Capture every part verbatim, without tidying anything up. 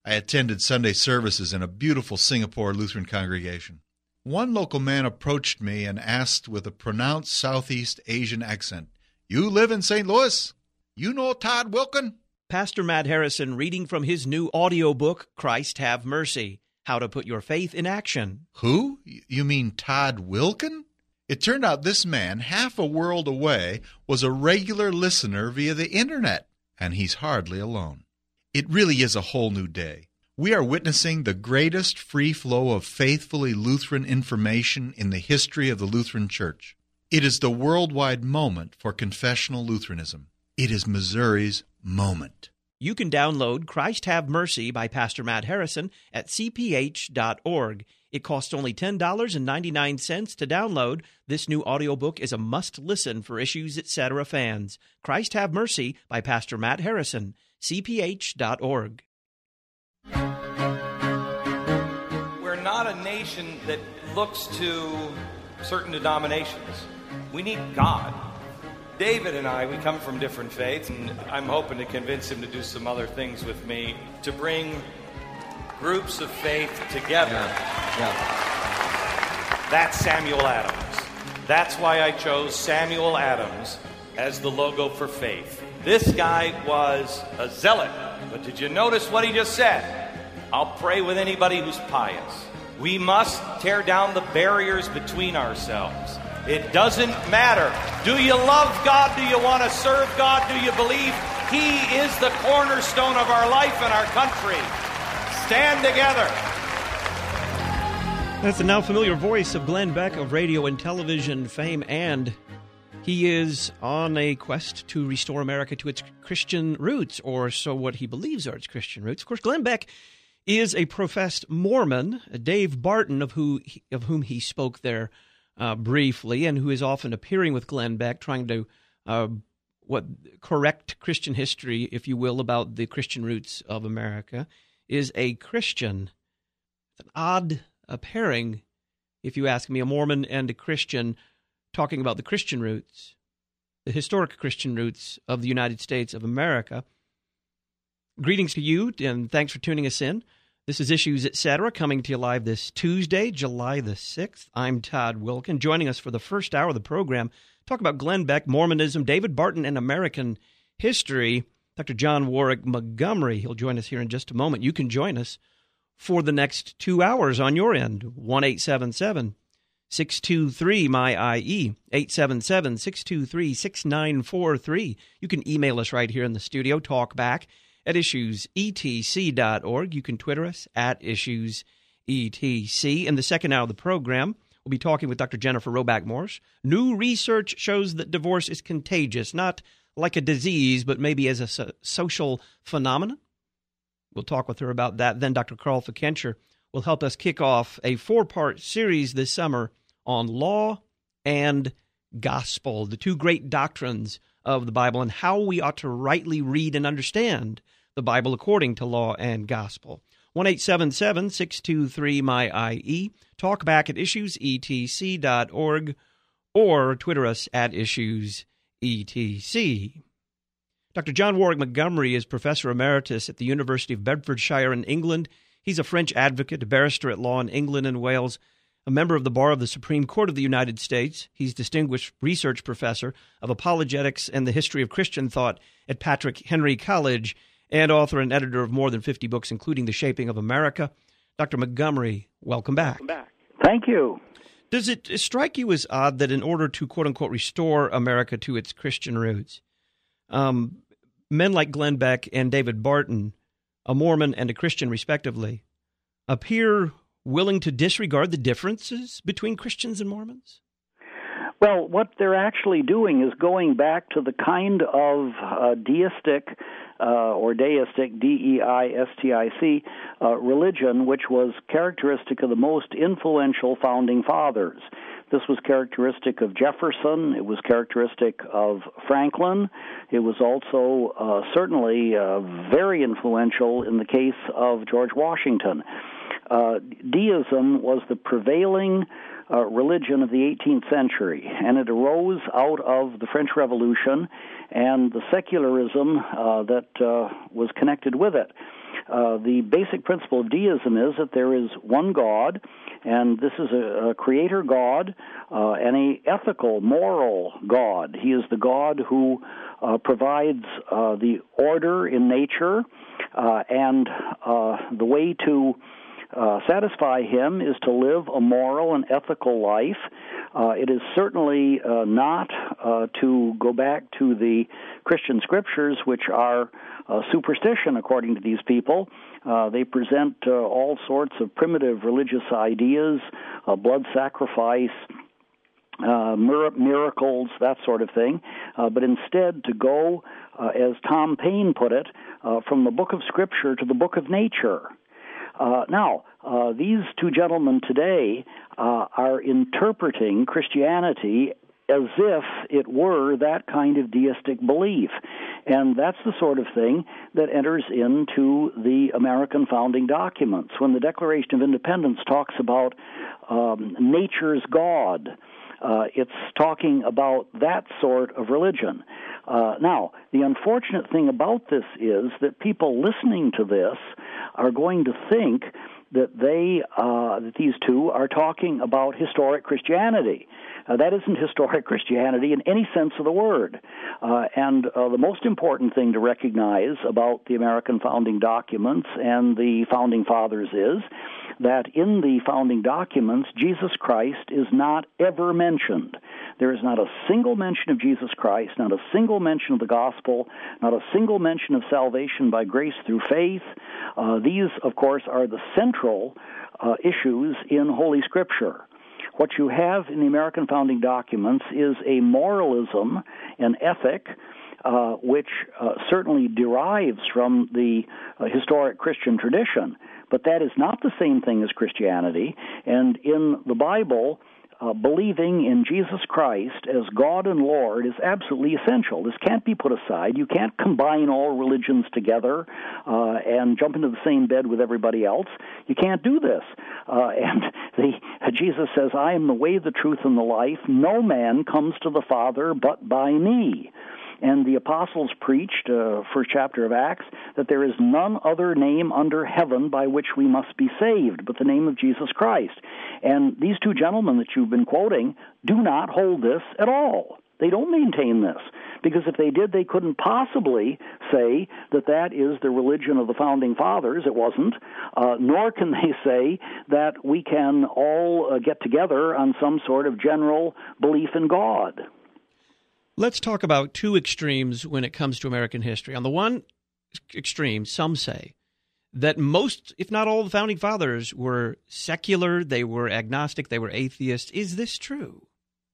I attended Sunday services in a beautiful Singapore Lutheran congregation. One local man approached me and asked with a pronounced Southeast Asian accent, "You live in Saint Louis? You know Todd Wilken?" Pastor Matt Harrison reading from his new audiobook, Christ Have Mercy, How to Put Your Faith in Action. Who? You mean Todd Wilken? It turned out this man, half a world away, was a regular listener via the internet, and he's hardly alone. It really is a whole new day. We are witnessing the greatest free flow of faithfully Lutheran information in the history of the Lutheran Church. It is the worldwide moment for confessional Lutheranism. It is Missouri's moment. You can download Christ Have Mercy by Pastor Matt Harrison at c p h dot org. It costs only ten dollars and ninety-nine cents to download. This new audiobook is a must-listen for Issues Etc. fans. Christ Have Mercy by Pastor Matt Harrison, c p h dot org. We're not a nation that looks to certain denominations. We need God. David and I, we come from different faiths, and I'm hoping to convince him to do some other things with me to bring groups of faith together. Yeah. Yeah. That's Samuel Adams. That's why I chose Samuel Adams as the logo for faith. This guy was a zealot. But did you notice what he just said? I'll pray with anybody who's pious. We must tear down the barriers between ourselves. It doesn't matter. Do you love God? Do you want to serve God? Do you believe He is the cornerstone of our life and our country? Stand together. That's the now familiar voice of Glenn Beck of radio and television fame, and he is on a quest to restore America to its Christian roots, or so what he believes are its Christian roots. Of course, Glenn Beck is a professed Mormon. Dave Barton, of who of whom he spoke there uh, briefly, and who is often appearing with Glenn Beck, trying to uh, what correct Christian history, if you will, about the Christian roots of America, is a Christian. It's an odd uh, pairing, if you ask me, a Mormon and a Christian talking about the Christian roots, the historic Christian roots of the United States of America. Greetings to you, and thanks for tuning us in. This is Issues Etc., coming to you live this Tuesday, July the sixth. I'm Todd Wilken. Joining us for the first hour of the program, talk about Glenn Beck, Mormonism, David Barton, and American history, Doctor John Warwick Montgomery. He'll join us here in just a moment. You can join us for the next two hours on your end, one eight seven seven, six two three, M Y I E, eight seven seven, six two three, six nine four three. You can email us right here in the studio, talk back at issues e t c dot org. You can Twitter us at issues e t c. In the second hour of the program, we'll be talking with Doctor Jennifer Roback Morse. New research shows that divorce is contagious, not like a disease, but maybe as a so- social phenomenon. We'll talk with her about that. Then Doctor Carl Fikencher will help us kick off a four-part series this summer on law and gospel, the two great doctrines of the Bible, and how we ought to rightly read and understand the Bible according to law and gospel. one eight seven seven, six two three, M Y I E. Talk back at issues e t c dot org or Twitter us at issues e t c. Doctor John Warwick Montgomery is Professor Emeritus at the University of Bedfordshire in England. He's a French advocate, a barrister at law in England and Wales, a member of the Bar of the Supreme Court of the United States. He's Distinguished Research Professor of Apologetics and the History of Christian Thought at Patrick Henry College, and author and editor of more than fifty books, including The Shaping of America. Doctor Montgomery, welcome back. Welcome back. Thank you. Does it strike you as odd that in order to, quote-unquote, restore America to its Christian roots, um, men like Glenn Beck and David Barton, a Mormon and a Christian respectively, appear willing to disregard the differences between Christians and Mormons? Well, what they're actually doing is going back to the kind of uh, deistic uh, or deistic, D E I S T I C, uh, religion which was characteristic of the most influential founding fathers. This was characteristic of Jefferson. It was characteristic of Franklin. It was also uh, certainly uh, very influential in the case of George Washington. Uh, deism was the prevailing uh, religion of the eighteenth century, and it arose out of the French Revolution and the secularism uh, that uh, was connected with it. uh, the basic principle of deism is that there is one God, and this is a, a creator God uh, and a ethical, moral God. He is the God who uh, provides uh, the order in nature, uh, and uh, the way to uh, satisfy him is to live a moral and ethical life. Uh, it is certainly uh, not uh, to go back to the Christian scriptures, which are uh, superstition, according to these people. Uh, they present uh, all sorts of primitive religious ideas, uh, blood sacrifice, uh, mir- miracles, that sort of thing. Uh, but instead, to go, uh, as Tom Paine put it, uh, from the book of Scripture to the book of nature. Uh, now, uh, these two gentlemen today uh, are interpreting Christianity as if it were that kind of deistic belief. And that's the sort of thing that enters into the American founding documents. When the Declaration of Independence talks about um, nature's God, uh, it's talking about that sort of religion. Uh, now, the unfortunate thing about this is that people listening to this are going to think that they, uh, that these two are talking about historic Christianity. Uh, that isn't historic Christianity in any sense of the word. Uh, and uh, the most important thing to recognize about the American founding documents and the founding fathers is that in the founding documents, Jesus Christ is not ever mentioned. There is not a single mention of Jesus Christ, not a single mention of the gospel, not a single mention of salvation by grace through faith. Uh, these, of course, are the central uh, issues in Holy Scripture. What you have in the American founding documents is a moralism, an ethic, uh, which uh, certainly derives from the uh, historic Christian tradition, but that is not the same thing as Christianity. And in the Bible, Uh, believing in Jesus Christ as God and Lord is absolutely essential. This can't be put aside. You can't combine all religions together uh, and jump into the same bed with everybody else. You can't do this. Uh, and the, uh, Jesus says, I am the way, the truth, and the life. No man comes to the Father but by me. And the apostles preached, uh, first chapter of Acts, that there is none other name under heaven by which we must be saved but the name of Jesus Christ. And these two gentlemen that you've been quoting do not hold this at all. They don't maintain this, because if they did, they couldn't possibly say that that is the religion of the founding fathers. It wasn't. Uh, nor can they say that we can all uh, get together on some sort of general belief in God. Let's talk about two extremes when it comes to American history. On the one extreme, some say that most, if not all, the Founding Fathers were secular, they were agnostic, they were atheists. Is this true?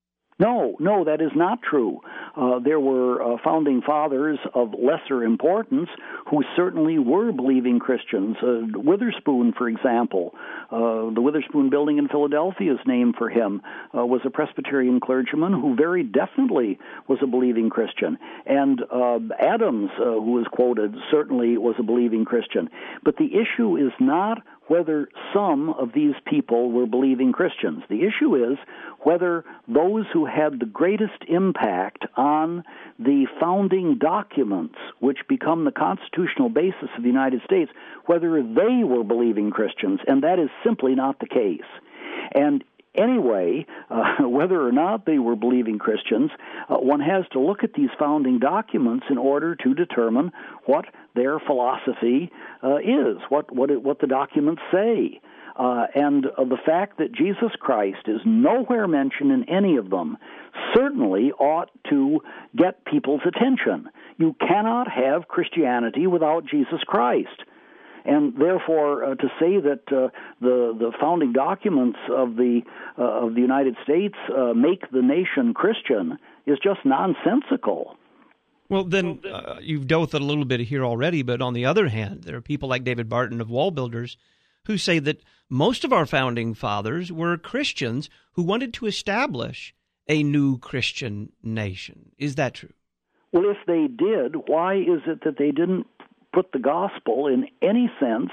No, no, that is not true. Uh, there were uh, founding fathers of lesser importance who certainly were believing Christians. Uh, Witherspoon, for example, uh, the Witherspoon Building in Philadelphia is named for him, uh, was a Presbyterian clergyman who very definitely was a believing Christian. And uh, Adams, uh, who was quoted, certainly was a believing Christian. But the issue is not whether some of these people were believing Christians. The issue is whether those who had the greatest impact on the founding documents, which become the constitutional basis of the United States, whether they were believing Christians, and that is simply not the case. And anyway, uh, whether or not they were believing Christians, uh, one has to look at these founding documents in order to determine what their philosophy uh, is, what what it, what the documents say. Uh, and uh, the fact that Jesus Christ is nowhere mentioned in any of them certainly ought to get people's attention. You cannot have Christianity without Jesus Christ. And therefore, uh, to say that uh, the the founding documents of the uh, of the United States uh, make the nation Christian is just nonsensical. Well, then uh, you've dealt with it a little bit here already, but on the other hand, there are people like David Barton of Wall Builders who say that most of our founding fathers were Christians who wanted to establish a new Christian nation. Is that true? Well, if they did, why is it that they didn't put the gospel in any sense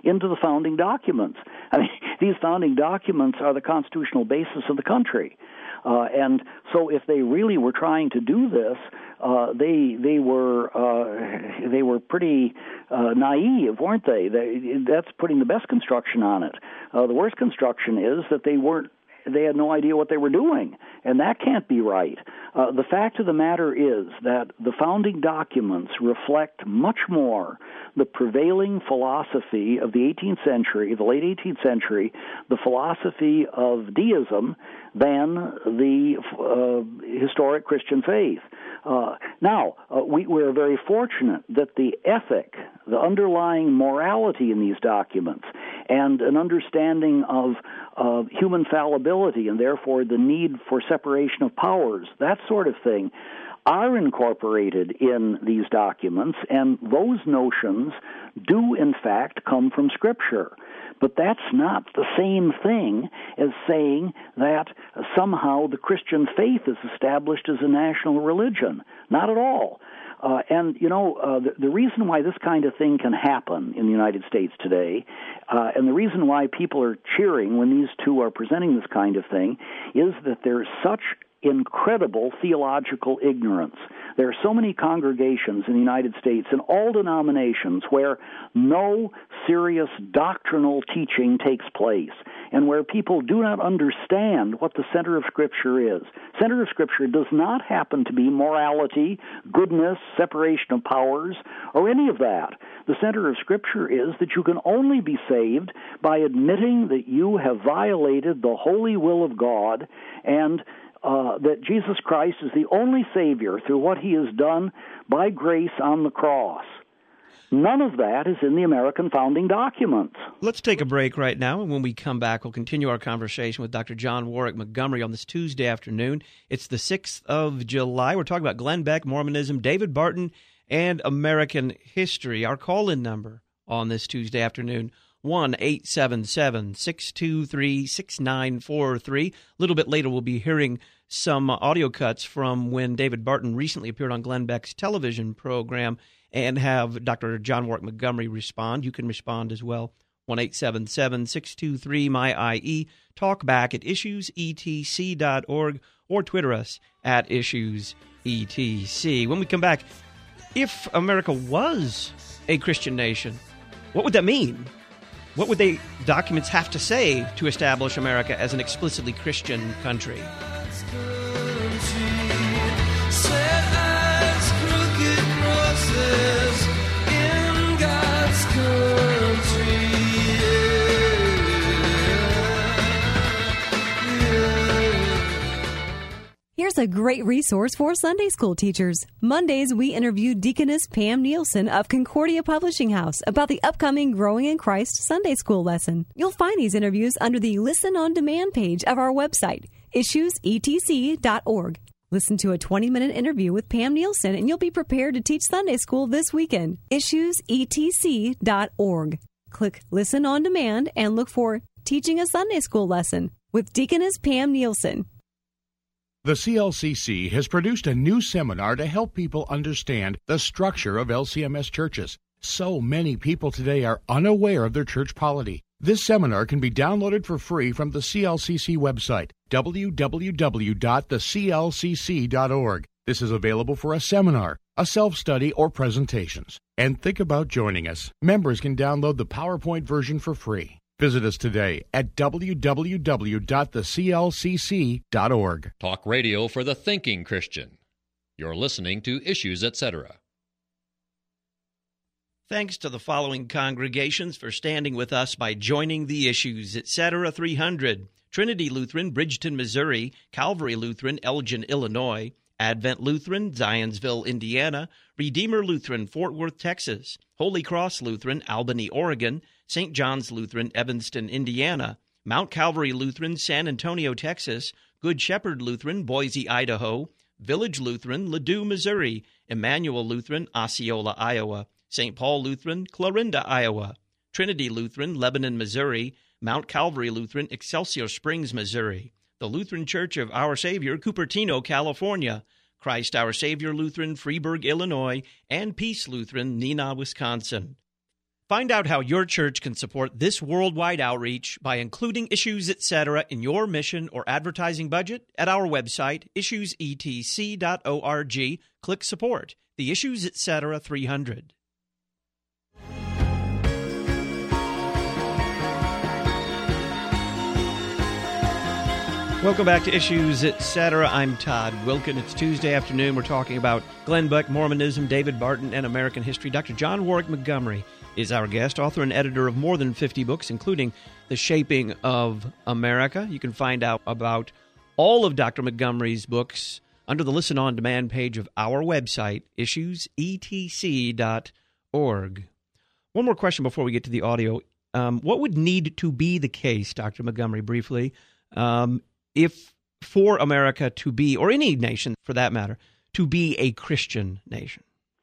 into the founding documents. I mean, these founding documents are the constitutional basis of the country. Uh, and so if they really were trying to do this, uh, they they were uh, they were pretty uh, naive, weren't they? they? That's putting the best construction on it. Uh, the worst construction is that they weren't. They had no idea what they were doing, and that can't be right. Uh, the fact of the matter is that the founding documents reflect much more the prevailing philosophy of the eighteenth century, the late eighteenth century, the philosophy of deism, than the uh, historic Christian faith. Uh, now, uh, we, we're very fortunate that the ethic, the underlying morality in these documents, and an understanding of uh, human fallibility and therefore the need for separation of powers, that sort of thing, are incorporated in these documents, and those notions do, in fact, come from Scripture. But that's not the same thing as saying that somehow the Christian faith is established as a national religion. Not at all. Uh, and, you know, uh, the, the reason why this kind of thing can happen in the United States today, uh, and the reason why people are cheering when these two are presenting this kind of thing, is that there's such incredible theological ignorance. There are so many congregations in the United States in all denominations where no serious doctrinal teaching takes place and where people do not understand what the center of Scripture is. Center of Scripture does not happen to be morality, goodness, separation of powers, or any of that. The center of Scripture is that you can only be saved by admitting that you have violated the holy will of God and Uh, that Jesus Christ is the only Savior through what He has done by grace on the cross. None of that is in the American founding documents. Let's take a break right now, and when we come back, we'll continue our conversation with Doctor John Warwick Montgomery on this Tuesday afternoon. It's the sixth of July. We're talking about Glenn Beck, Mormonism, David Barton, and American history. Our call-in number on this Tuesday afternoon, one eight seven seven, six two three, six nine four three. A little bit later, we'll be hearing some audio cuts from when David Barton recently appeared on Glenn Beck's television program and have Doctor John Warwick Montgomery respond. You can respond as well. one eight seven seven, six two three, M Y I E. Talk back at issues e t c dot org or Twitter us at issues e t c. When we come back, if America was a Christian nation, what would that mean? What would the documents have to say to establish America as an explicitly Christian country? Here's a great resource for Sunday school teachers. Mondays, we interview Deaconess Pam Nielsen of Concordia Publishing House about the upcoming Growing in Christ Sunday school lesson. You'll find these interviews under the Listen on Demand page of our website, issues e t c dot org. Listen to a twenty-minute interview with Pam Nielsen, and you'll be prepared to teach Sunday school this weekend. issues e t c dot org. Click Listen on Demand and look for Teaching a Sunday School Lesson with Deaconess Pam Nielsen. The C L C C has produced a new seminar to help people understand the structure of L C M S churches. So many people today are unaware of their church polity. This seminar can be downloaded for free from the C L C C website, w w w dot the c l c c dot org. This is available for a seminar, a self-study, or presentations. And think about joining us. Members can download the PowerPoint version for free. Visit us today at w w w dot the c l c c dot org. Talk radio for the thinking Christian. You're listening to Issues, et cetera. Thanks to the following congregations for standing with us by joining the Issues, et cetera. three hundred, Trinity Lutheran, Bridgeton, Missouri, Calvary Lutheran, Elgin, Illinois, Advent Lutheran, Zionsville, Indiana, Redeemer Lutheran, Fort Worth, Texas, Holy Cross Lutheran, Albany, Oregon, Saint John's Lutheran, Evanston, Indiana, Mount Calvary Lutheran, San Antonio, Texas, Good Shepherd Lutheran, Boise, Idaho, Village Lutheran, Ladue, Missouri, Emmanuel Lutheran, Osceola, Iowa, Saint Paul Lutheran, Clarinda, Iowa, Trinity Lutheran, Lebanon, Missouri, Mount Calvary Lutheran, Excelsior Springs, Missouri, the Lutheran Church of Our Savior, Cupertino, California, Christ Our Savior Lutheran, Freeburg, Illinois, and Peace Lutheran, Neenah, Wisconsin. Find out how your church can support this worldwide outreach by including Issues Etc. in your mission or advertising budget at our website, issues e t c dot org. Click Support, the Issues Etc. three hundred. Welcome back to Issues Etc. I'm Todd Wilken. It's Tuesday afternoon. We're talking about Glenn Beck, Mormonism, David Barton, and American history. Doctor John Warwick Montgomery is our guest, author and editor of more than fifty books, including The Shaping of America. You can find out about all of Doctor Montgomery's books under the Listen On Demand page of our website, issues e t c dot org. One more question before we get to the audio. Um, what would need to be the case, Doctor Montgomery, briefly, um, if for America to be, or any nation for that matter, to be a Christian nation?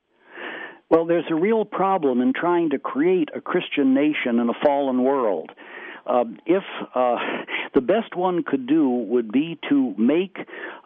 Well, there's a real problem in trying to create a Christian nation in a fallen world. Uh, if uh, the best one could do would be to make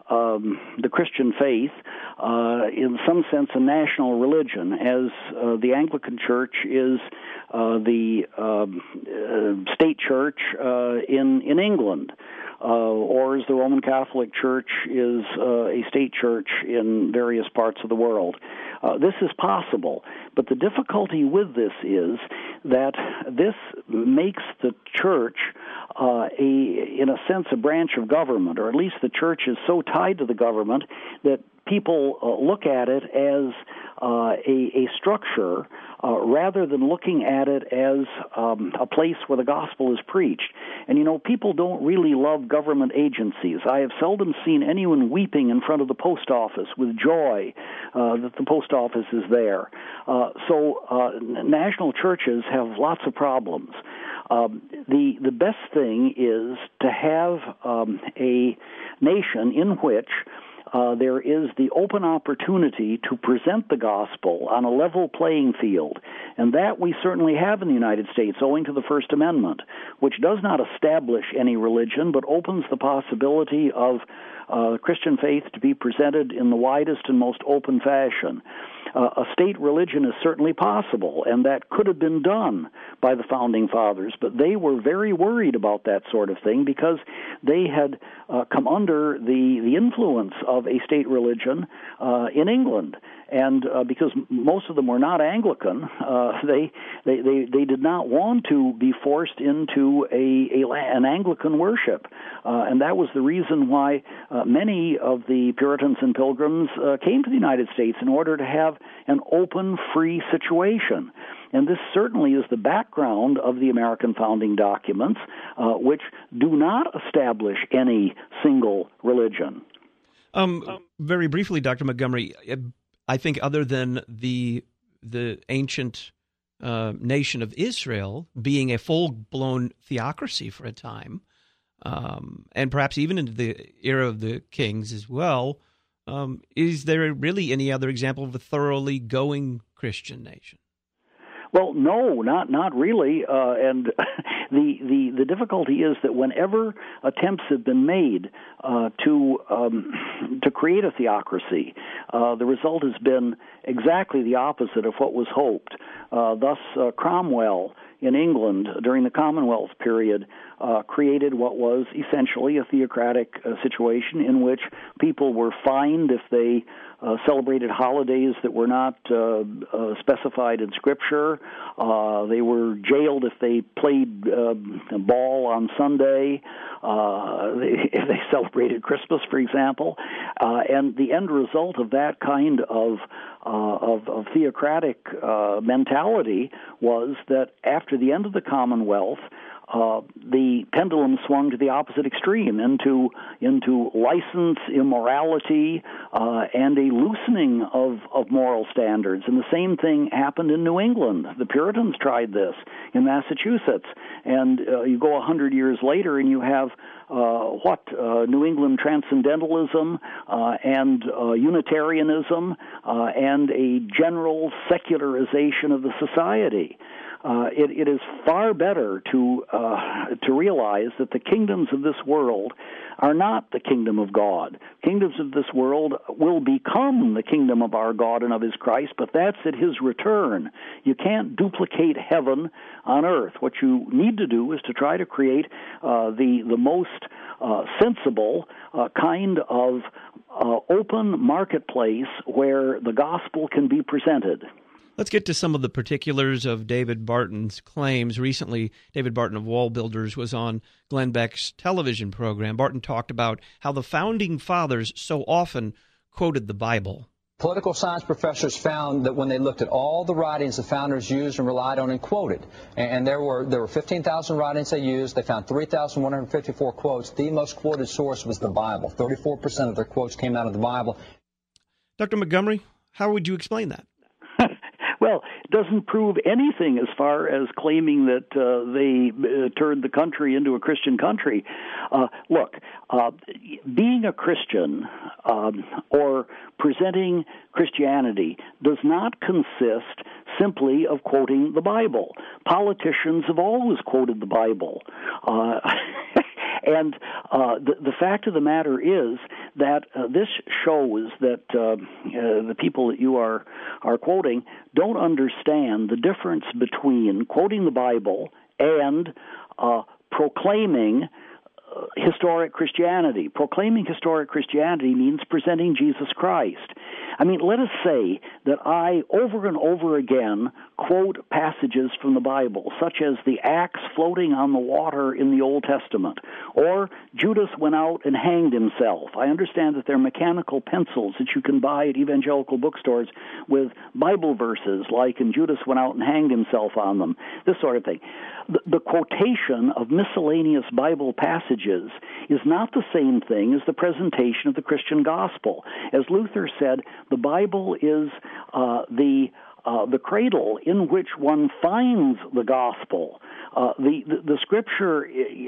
um, the Christian faith, uh, in some sense, a national religion, as uh, the Anglican Church is uh, the um, uh, state church uh, in in England. Uh, or as the Roman Catholic Church is uh, a state church in various parts of the world. Uh, this is possible, but the difficulty with this is that this makes the church uh, a, in a sense, a branch of government, or at least the church is so tied to the government that people uh, look at it as uh, a, a structure uh, rather than looking at it as um, a place where the gospel is preached. And, you know, people don't really love government agencies. I have seldom seen anyone weeping in front of the post office with joy uh, that the post office is there. Uh, so uh, national churches have lots of problems. Um, the the best thing is to have um, a nation in which Uh, there is the open opportunity to present the gospel on a level playing field, and that we certainly have in the United States, owing to the First Amendment, which does not establish any religion, but opens the possibility of uh, Christian faith to be presented in the widest and most open fashion. Uh, a state religion is certainly possible, and that could have been done by the Founding Fathers, but they were very worried about that sort of thing because they had uh, come under the, the influence of a state religion uh, in England. And uh, because most of them were not Anglican, uh, they, they, they, they did not want to be forced into a, a an Anglican worship. Uh, and that was the reason why uh, many of the Puritans and Pilgrims uh, came to the United States in order to have an open, free situation. And this certainly is the background of the American founding documents, uh, which do not establish any single religion. Um, very briefly, Doctor Montgomery, I think other than the the ancient uh, nation of Israel being a full-blown theocracy for a time, um, and perhaps even into the era of the kings as well, um, is there really any other example of a thoroughly going Christian nation? Well, no, not not really. Uh, and the, the the difficulty is that whenever attempts have been made uh, to um, to create a theocracy, uh, the result has been exactly the opposite of what was hoped. Uh, thus, uh, Cromwell in England during the Commonwealth period uh, created what was essentially a theocratic uh, situation in which people were fined if they Uh, celebrated holidays that were not uh, uh, specified in Scripture. Uh, they were jailed if they played uh, ball on Sunday, uh, if they celebrated Christmas, for example. Uh, and the end result of that kind of uh, of, of theocratic uh, mentality was that after the end of the Commonwealth, Uh, the pendulum swung to the opposite extreme into into license, immorality, uh, and a loosening of, of moral standards. And the same thing happened in New England. The Puritans tried this in Massachusetts. And uh, you go a hundred years later and you have uh, what? Uh, New England transcendentalism uh, and uh, Unitarianism uh, and a general secularization of the society. Uh, it, it is far better to uh, to realize that the kingdoms of this world are not the kingdom of God. Kingdoms of this world will become the kingdom of our God and of His Christ, but that's at His return. You can't duplicate heaven on earth. What you need to do is to try to create uh, the the most uh, sensible uh, kind of uh, open marketplace where the gospel can be presented. Let's get to some of the particulars of David Barton's claims. Recently, David Barton of Wall Builders was on Glenn Beck's television program. Barton talked about how the Founding Fathers so often quoted the Bible. Political science professors found that when they looked at all the writings the founders used and relied on and quoted, and there were there were fifteen thousand writings they used, they found three thousand one hundred fifty-four quotes. The most quoted source was the Bible. thirty-four percent of their quotes came out of the Bible. Doctor Montgomery, how would you explain that? Well, it doesn't prove anything as far as claiming that uh, they uh, turned the country into a Christian country. Uh, look, uh, being a Christian um, or presenting Christianity does not consist simply of quoting the Bible. Politicians have always quoted the Bible. Uh, And uh, the, the fact of the matter is that uh, this shows that uh, uh, the people that you are, are quoting don't understand the difference between quoting the Bible and uh, proclaiming uh, historic Christianity. Proclaiming historic Christianity means presenting Jesus Christ. I mean, let us say that I, over and over again, quote passages from the Bible, such as the axe floating on the water in the Old Testament, or Judas went out and hanged himself. I understand that there are mechanical pencils that you can buy at evangelical bookstores with Bible verses like, and Judas went out and hanged himself on them, this sort of thing. The, the quotation of miscellaneous Bible passages is not the same thing as the presentation of the Christian gospel. As Luther said, the Bible is uh, the uh, the cradle in which one finds the gospel. Uh, the, the the Scripture.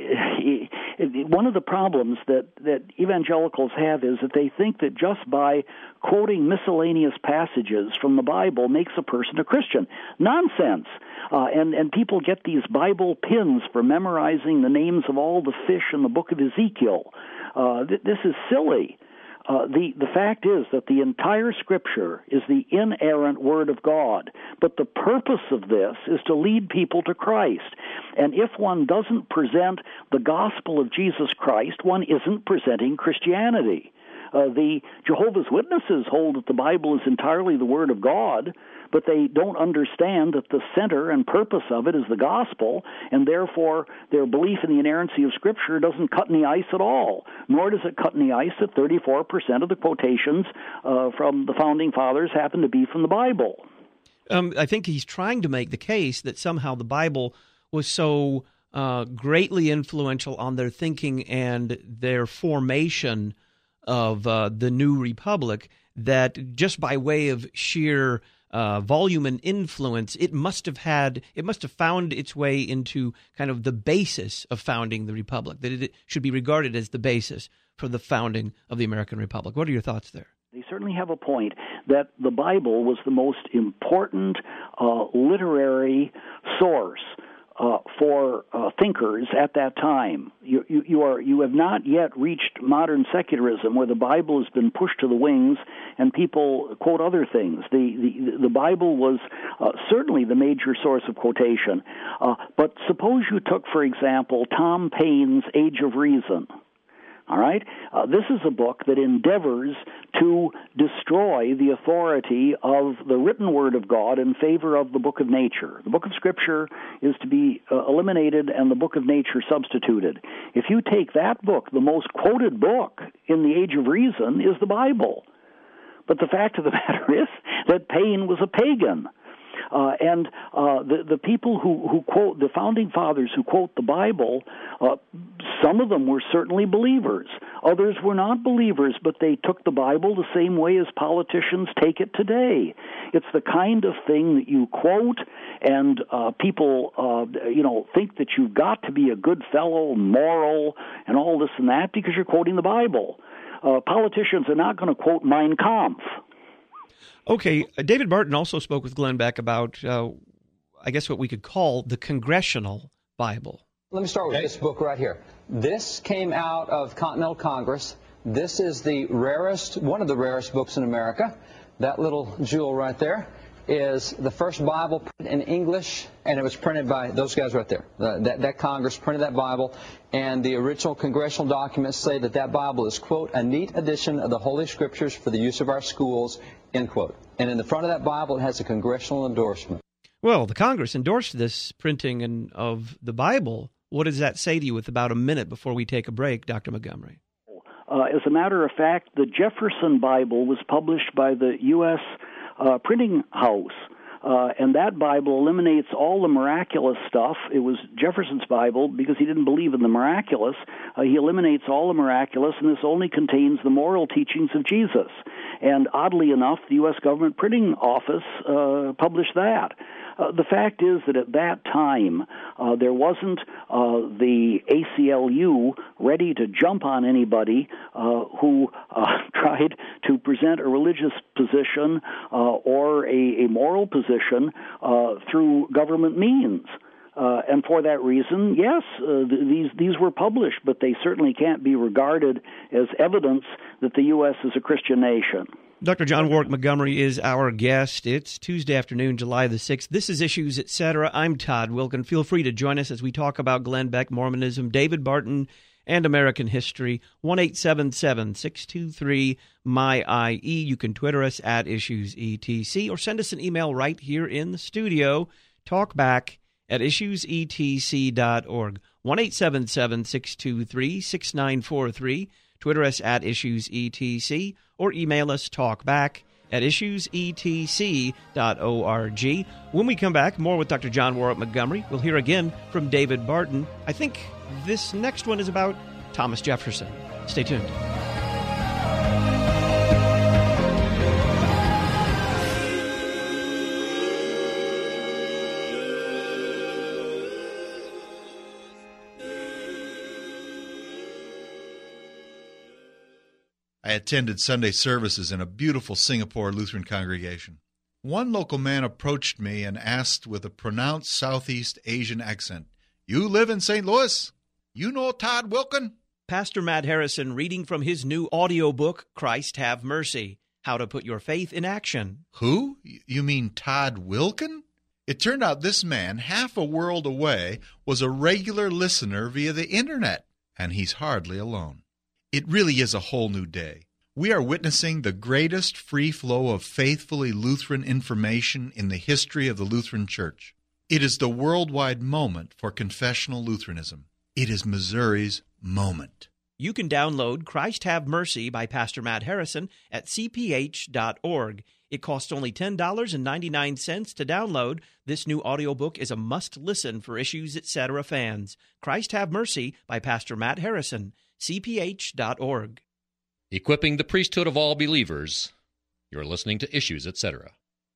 One of the problems that that evangelicals have is that they think that just by quoting miscellaneous passages from the Bible makes a person a Christian. Nonsense. Uh, and and people get these Bible pins for memorizing the names of all the fish in the book of Ezekiel. Uh, th- this is silly. Uh, the, the fact is that the entire Scripture is the inerrant Word of God, but the purpose of this is to lead people to Christ. And if one doesn't present the gospel of Jesus Christ, one isn't presenting Christianity. Uh, the Jehovah's Witnesses hold that the Bible is entirely the Word of God, but they don't understand that the center and purpose of it is the gospel, and therefore their belief in the inerrancy of Scripture doesn't cut any ice at all, nor does it cut any ice that thirty-four percent of the quotations uh, from the Founding Fathers happen to be from the Bible. Um, I think he's trying to make the case that somehow the Bible was so uh, greatly influential on their thinking and their formation of uh, the new republic that just by way of sheer uh, volume and influence, it must have had, it must have found its way into kind of the basis of founding the republic, that it should be regarded as the basis for the founding of the American Republic. What are your thoughts there? They certainly have a point that the Bible was the most important uh, literary source Uh, for uh, thinkers at that time. You, you, you are you have not yet reached modern secularism, where the Bible has been pushed to the wings and people quote other things. The the, the Bible was uh, certainly the major source of quotation. Uh, but suppose you took, for example, Tom Paine's Age of Reason. All right? Uh, this is a book that endeavors to destroy the authority of the written Word of God in favor of the Book of Nature. The Book of Scripture is to be uh, eliminated and the Book of Nature substituted. If you take that book, the most quoted book in the Age of Reason is the Bible. But the fact of the matter is that Paine was a pagan. Uh, and uh, the the people who, who quote, the Founding Fathers who quote the Bible, uh, some of them were certainly believers. Others were not believers, but they took the Bible the same way as politicians take it today. It's the kind of thing that you quote, and uh, people, uh, you know, think that you've got to be a good fellow, moral, and all this and that because you're quoting the Bible. Uh, politicians are not going to quote Mein Kampf. Okay, David Barton also spoke with Glenn Beck about uh, I guess, what we could call the Congressional Bible. Let me start with Okay. this book right here. This came out of Continental Congress. This is the rarest, one of the rarest books in America. That little jewel right there is the first Bible printed in English, and it was printed by those guys right there. The, that, that Congress printed that Bible, and the original congressional documents say that that Bible is, quote, a neat edition of the Holy Scriptures for the use of our schools, end quote. And in the front of that Bible, it has a congressional endorsement. Well, the Congress endorsed this printing and of the Bible. What does that say to you with about a minute before we take a break, Doctor Montgomery? Uh, as a matter of fact, the Jefferson Bible was published by the U S Uh, printing house, uh, and that Bible eliminates all the miraculous stuff. It was Jefferson's Bible because he didn't believe in the miraculous. Uh, he eliminates all the miraculous, and this only contains the moral teachings of Jesus. And oddly enough, the U S government printing office uh, published that. Uh, the fact is that at that time, uh, there wasn't uh, the A C L U ready to jump on anybody uh, who uh, tried to present a religious position uh, or a, a moral position uh, through government means. Uh, and for that reason, yes, uh, th- these these were published, but they certainly can't be regarded as evidence that the U S is a Christian nation. Doctor John Warwick Montgomery is our guest. It's Tuesday afternoon, July the sixth. This is Issues, et cetera. I'm Todd Wilken. Feel free to join us as we talk about Glenn Beck, Mormonism, David Barton, and American history. one eight seven seven, six two three, M Y I E. You can Twitter us at Issues E T C or send us an email right here in the studio. Talkback at issues e t c dot org. one eight seven seven, six two three, six nine four three. Twitter us at Issues E T C or email us talkback at issues e t c dot org. When we come back, more with Doctor John Warwick Montgomery. We'll hear again from David Barton. I think this next one is about Thomas Jefferson. Stay tuned. I attended Sunday services in a beautiful Singapore Lutheran congregation. One local man approached me and asked with a pronounced Southeast Asian accent, "You live in Saint Louis? You know Todd Wilken?" Pastor Matt Harrison reading from his new audiobook, Christ Have Mercy, How to Put Your Faith in Action. Who? You mean Todd Wilken? It turned out this man, half a world away, was a regular listener via the internet, and he's hardly alone. It really is a whole new day. We are witnessing the greatest free flow of faithfully Lutheran information in the history of the Lutheran Church. It is the worldwide moment for confessional Lutheranism. It is Missouri's moment. You can download Christ Have Mercy by Pastor Matt Harrison at c p h dot org. It costs only ten dollars and ninety-nine cents to download. This new audiobook is a must-listen for Issues, et cetera fans. Christ Have Mercy by Pastor Matt Harrison, c p h dot org. Equipping the priesthood of all believers. You're listening to Issues, et cetera.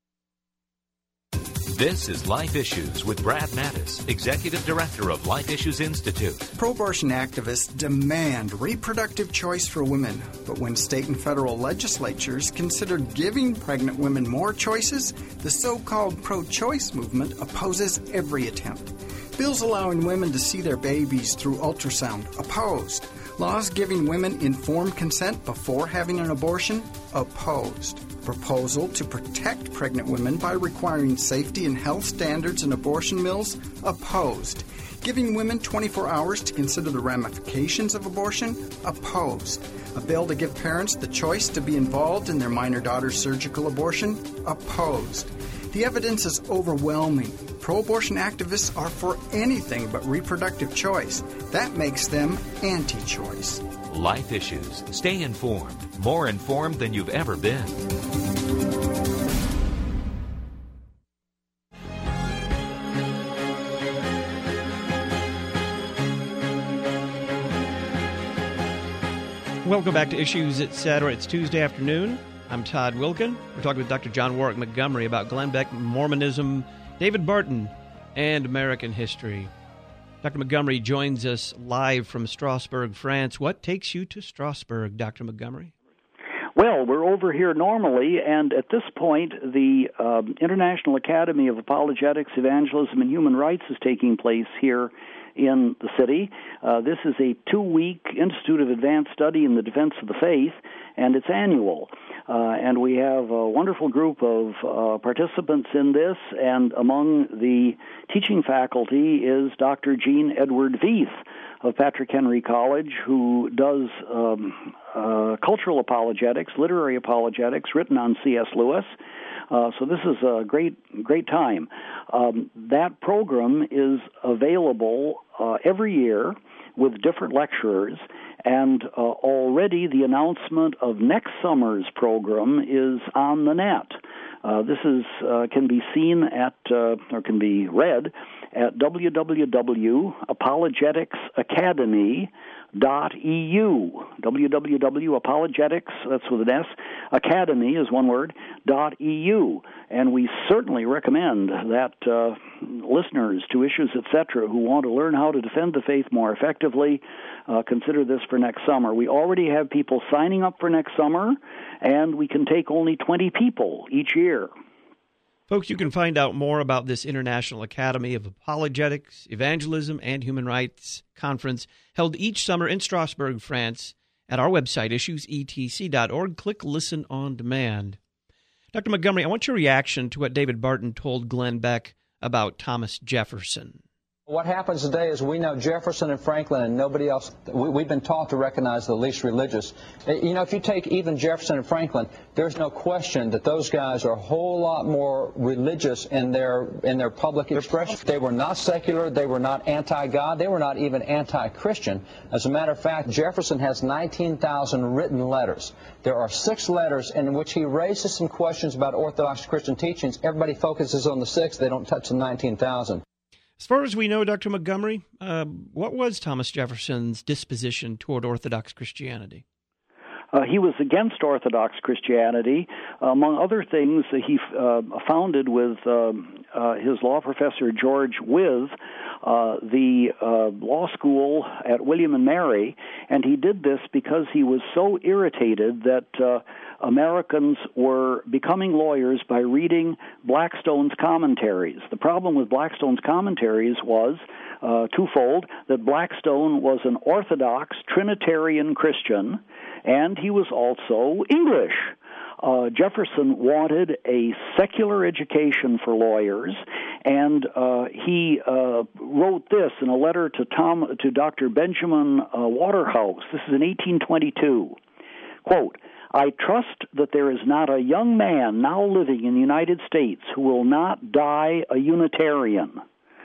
This is Life Issues with Brad Mattis, Executive Director of Life Issues Institute. Pro-abortion activists demand reproductive choice for women, but when state and federal legislatures consider giving pregnant women more choices, the so-called pro-choice movement opposes every attempt. Bills allowing women to see their babies through ultrasound, opposed. Laws giving women informed consent before having an abortion, opposed. Proposal to protect pregnant women by requiring safety and health standards in abortion mills, opposed. Giving women twenty-four hours to consider the ramifications of abortion, opposed. A bill to give parents the choice to be involved in their minor daughter's surgical abortion, opposed. The evidence is overwhelming. Pro-abortion activists are for anything but reproductive choice. That makes them anti-choice. Life Issues. Stay informed. More informed than you've ever been. Welcome back to Issues, et cetera. It's Tuesday afternoon. I'm Todd Wilken. We're talking with Doctor John Warwick Montgomery about Glenn Beck, Mormonism, David Barton, and American history. Doctor Montgomery joins us live from Strasbourg, France. What takes you to Strasbourg, Doctor Montgomery? Well, we're over here normally, and at this point, the um, International Academy of Apologetics, Evangelism, and Human Rights is taking place here in the city. Uh, this is a two-week Institute of Advanced Study in the Defense of the Faith, and it's annual. Uh, and we have a wonderful group of uh, participants in this, and among the teaching faculty is Doctor Jean Edward Veith of Patrick Henry College, who does um, uh, cultural apologetics, literary apologetics, written on C S Lewis. Uh, so this is a great, great time. Um, that program is available uh, every year with different lecturers, and uh, already the announcement of next summer's program is on the net. Uh, this is uh, can be seen at, uh, or can be read at w w w dot apologetics academy dot e u. w w w dot apologetics, that's with an S, academy is one word, dot E U. And we certainly recommend that uh, listeners to Issues, et cetera, who want to learn how to defend the faith more effectively, uh, consider this for next summer. We already have people signing up for next summer, and we can take only twenty people each year. Folks, you can find out more about this International Academy of Apologetics, Evangelism, and Human Rights Conference held each summer in Strasbourg, France, at our website, issues e t c dot org. Click Listen on Demand. Doctor Montgomery, I want your reaction to what David Barton told Glenn Beck about Thomas Jefferson. What happens today is we know Jefferson and Franklin and nobody else. We, we've been taught to recognize the least religious. You know, if you take even Jefferson and Franklin, there's no question that those guys are a whole lot more religious in their in their public expression. They were not secular. They were not anti-God. They were not even anti-Christian. As a matter of fact, Jefferson has nineteen thousand written letters. There are six letters in which he raises some questions about Orthodox Christian teachings. Everybody focuses on the six. They don't touch the nineteen thousand. As far as we know, Doctor Montgomery, uh, what was Thomas Jefferson's disposition toward Orthodox Christianity? Uh, he was against Orthodox Christianity. Uh, among other things, uh, he uh, founded with uh, uh, his law professor George Wythe uh, the uh, law school at William and Mary, and he did this because he was so irritated that uh, Americans were becoming lawyers by reading Blackstone's commentaries. The problem with Blackstone's commentaries was uh, twofold, that Blackstone was an Orthodox Trinitarian Christian, and he was also English. Uh, Jefferson wanted a secular education for lawyers, and uh, he uh, wrote this in a letter to Tom to Doctor Benjamin uh, Waterhouse. This is in eighteen twenty-two. Quote, "I trust that there is not a young man now living in the United States who will not die a Unitarian.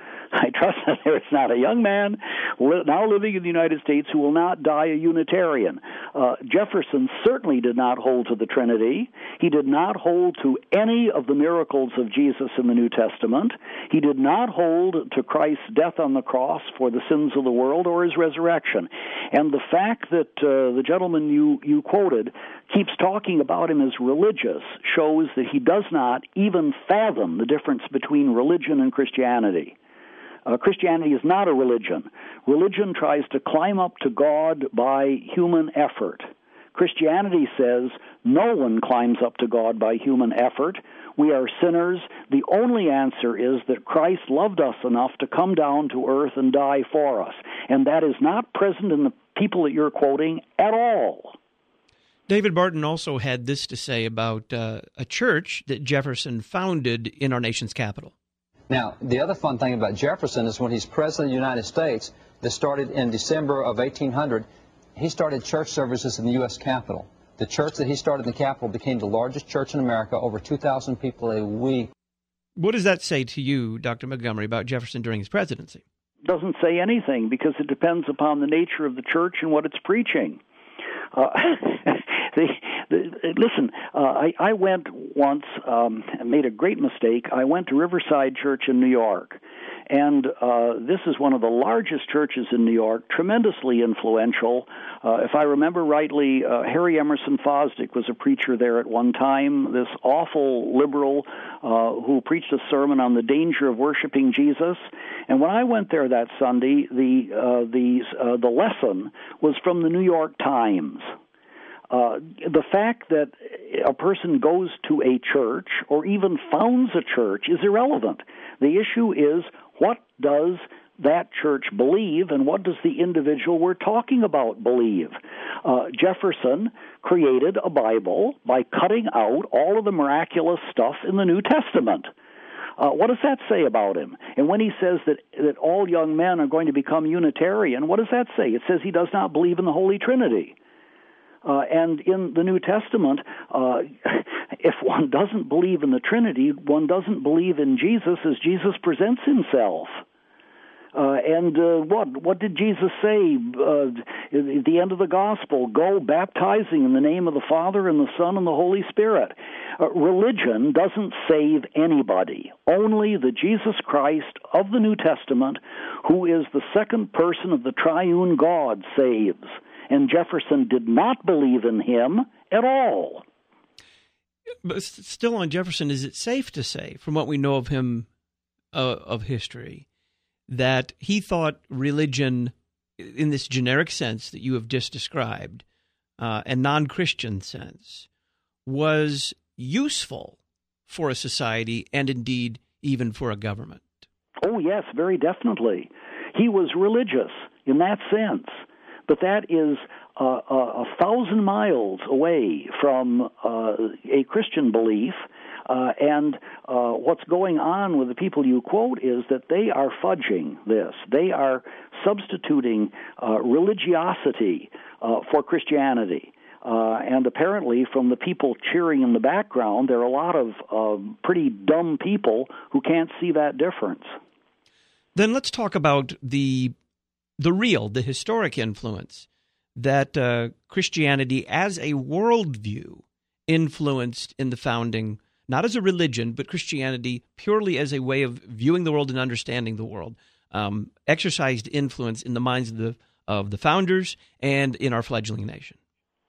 I trust that there is not a young man now living in the United States who will not die a Unitarian." Uh, Jefferson certainly did not hold to the Trinity. He did not hold to any of the miracles of Jesus in the New Testament. He did not hold to Christ's death on the cross for the sins of the world or his resurrection. And the fact that uh, the gentleman you, you quoted keeps talking about him as religious shows that he does not even fathom the difference between religion and Christianity. Uh, Christianity is not a religion. Religion tries to climb up to God by human effort. Christianity says no one climbs up to God by human effort. We are sinners. The only answer is that Christ loved us enough to come down to earth and die for us. And that is not present in the people that you're quoting at all. David Barton also had this to say about uh, a church that Jefferson founded in our nation's capital. Now, the other fun thing about Jefferson is when he's president of the United States, that started in December of eighteen hundred, he started church services in the U S Capitol. The church that he started in the Capitol became the largest church in America, over two thousand people a week. What does that say to you, Doctor Montgomery, about Jefferson during his presidency? Doesn't say anything, because it depends upon the nature of the church and what it's preaching. Uh, the, the, listen, uh, I, I went once um, and made a great mistake. I went to Riverside Church in New York, and uh, this is one of the largest churches in New York, tremendously influential. Uh, if I remember rightly, uh, Harry Emerson Fosdick was a preacher there at one time, this awful liberal uh, who preached a sermon on the danger of worshiping Jesus. And when I went there that Sunday, the uh, the uh, the lesson was from the New York Times. Uh, the fact that a person goes to a church or even founds a church is irrelevant. The issue is, what does that church believe, and what does the individual we're talking about believe? Uh, Jefferson created a Bible by cutting out all of the miraculous stuff in the New Testament. Uh, what does that say about him? And when he says that, that all young men are going to become Unitarian, what does that say? It says he does not believe in the Holy Trinity. Uh, and in the New Testament, uh, if one doesn't believe in the Trinity, one doesn't believe in Jesus as Jesus presents himself. Uh, and uh, what what did Jesus say uh, at the end of the gospel? Go baptizing in the name of the Father and the Son and the Holy Spirit. Uh, religion doesn't save anybody. Only the Jesus Christ of the New Testament, who is the second person of the triune God, saves. And Jefferson did not believe in him at all. But still on Jefferson, is it safe to say, from what we know of him, uh, of history, that he thought religion, in this generic sense that you have just described, uh, and non-Christian sense, was useful for a society and indeed even for a government? Oh, yes, very definitely. He was religious in that sense. But that is uh, a, a thousand miles away from uh, a Christian belief, uh, and uh, what's going on with the people you quote is that they are fudging this. They are substituting uh, religiosity uh, for Christianity. Uh, and apparently from the people cheering in the background, there are a lot of uh, pretty dumb people who can't see that difference. Then let's talk about the the real, the historic influence that uh, Christianity as a worldview influenced in the founding, not as a religion, but Christianity purely as a way of viewing the world and understanding the world, um, exercised influence in the minds of the of the founders and in our fledgling nation.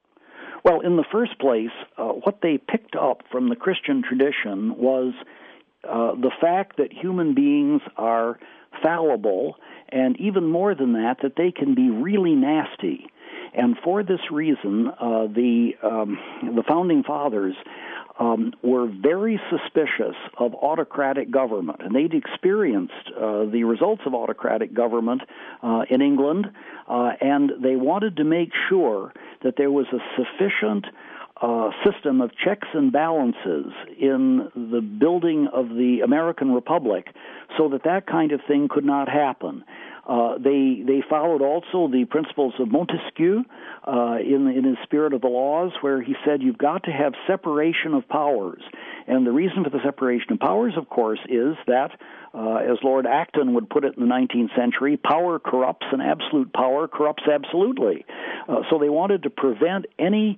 Well, in the first place, uh, what they picked up from the Christian tradition was uh, the fact that human beings are fallible, and even more than that, that they can be really nasty. And for this reason, uh, the um, the founding fathers um, were very suspicious of autocratic government, and they'd experienced uh, the results of autocratic government uh, in England, uh, and they wanted to make sure that there was a sufficient Uh, system of checks and balances in the building of the American Republic so that that kind of thing could not happen. Uh, they they followed also the principles of Montesquieu uh, in, in his Spirit of the Laws, where he said you've got to have separation of powers. And the reason for the separation of powers, of course, is that, uh, as Lord Acton would put it in the nineteenth century, power corrupts and absolute power corrupts absolutely. Uh, so they wanted to prevent any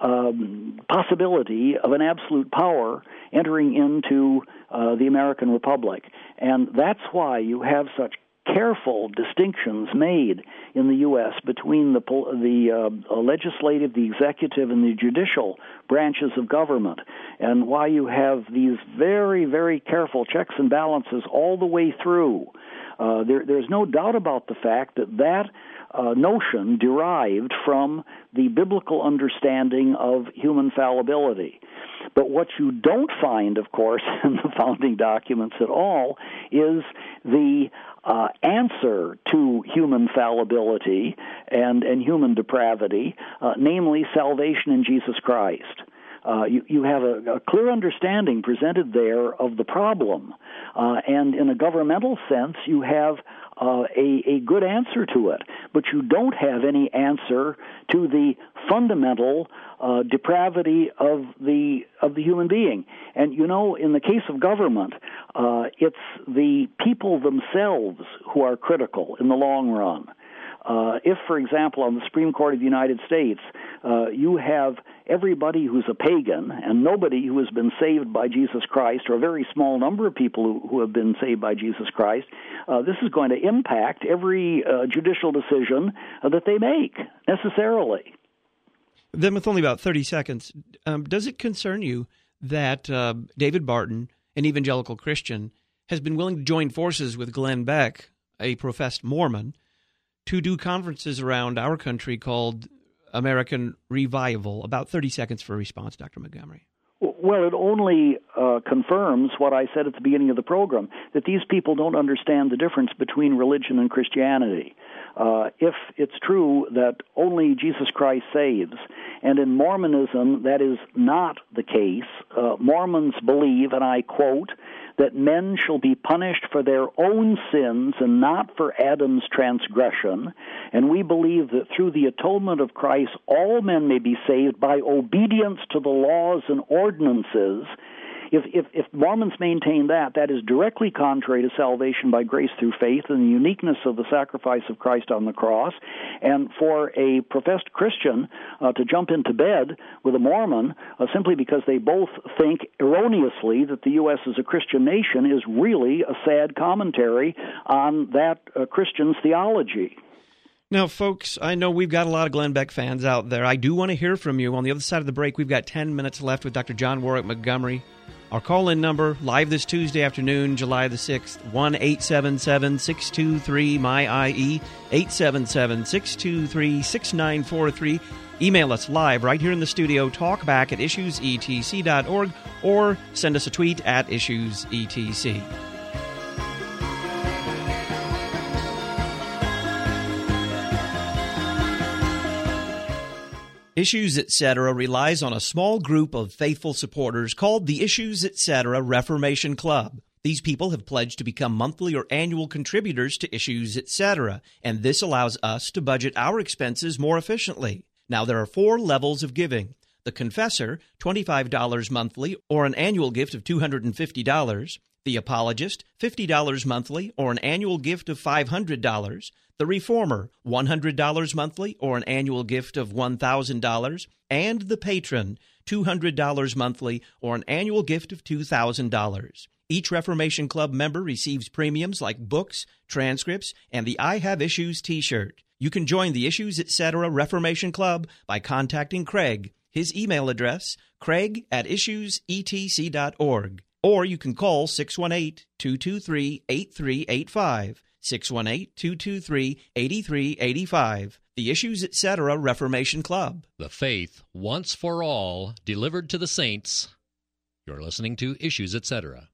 um, possibility of an absolute power entering into uh, the American Republic. And that's why you have such careful distinctions made in the U S between the the uh, legislative, the executive, and the judicial branches of government, and why you have these very, very careful checks and balances all the way through. Uh, there, there's no doubt about the fact that that uh, notion derived from the biblical understanding of human fallibility. But what you don't find, of course, in the founding documents at all is the uh, answer to human fallibility and, and human depravity, uh, namely salvation in Jesus Christ. Uh, you, you have a, a clear understanding presented there of the problem, uh, and in a governmental sense, you have uh, a, a good answer to it, but you don't have any answer to the fundamental uh, depravity of the of the human being. And you know, in the case of government, uh, it's the people themselves who are critical in the long run. Uh, if, for example, on the Supreme Court of the United States, uh, you have everybody who's a pagan and nobody who has been saved by Jesus Christ, or a very small number of people who, who have been saved by Jesus Christ, uh, this is going to impact every uh, judicial decision uh, that they make, necessarily. Then with only about thirty seconds, um, does it concern you that uh, David Barton, an evangelical Christian, has been willing to join forces with Glenn Beck, a professed Mormon, to do conferences around our country called American revival? About thirty seconds for a response, Doctor Montgomery. Well, it only uh, confirms what I said at the beginning of the program, that these people don't understand the difference between religion and Christianity. Uh, if it's true that only Jesus Christ saves, and in Mormonism that is not the case, uh, Mormons believe, and I quote, that men shall be punished for their own sins and not for Adam's transgression. And we believe that through the atonement of Christ, all men may be saved by obedience to the laws and ordinances. If, if, if Mormons maintain that, that is directly contrary to salvation by grace through faith and the uniqueness of the sacrifice of Christ on the cross. And for a professed Christian uh, to jump into bed with a Mormon uh, simply because they both think erroneously that the U S is a Christian nation is really a sad commentary on that uh, Christian's theology. Now, folks, I know we've got a lot of Glenn Beck fans out there. I do want to hear from you. On the other side of the break, we've got ten minutes left with Doctor John Warwick Montgomery. Our call-in number, live this Tuesday afternoon, July the sixth, one eight seven seven, six two three, M Y I E, eight seven seven, six two three, six nine four three. Email us live right here in the studio, talkback at issues e t c dot org, or send us a tweet at issues e t c. Issues Etc. relies on a small group of faithful supporters called the Issues Etc. Reformation Club. These people have pledged to become monthly or annual contributors to Issues Etc., and this allows us to budget our expenses more efficiently. Now, there are four levels of giving. The Confessor, twenty-five dollars monthly, or an annual gift of two hundred fifty dollars. The Apologist, fifty dollars monthly, or an annual gift of five hundred dollars. The Reformer, one hundred dollars monthly, or an annual gift of one thousand dollars. And the Patron, two hundred dollars monthly, or an annual gift of two thousand dollars. Each Reformation Club member receives premiums like books, transcripts, and the I Have Issues t-shirt. You can join the Issues Etc. Reformation Club by contacting Craig. His email address, craig at issues e t c dot org. Or you can call six one eight, two two three, eight three eight five. six one eight, two two three, eight three eight five. The Issues Etc. Reformation Club. The faith once for all delivered to the saints. You're listening to Issues Etc.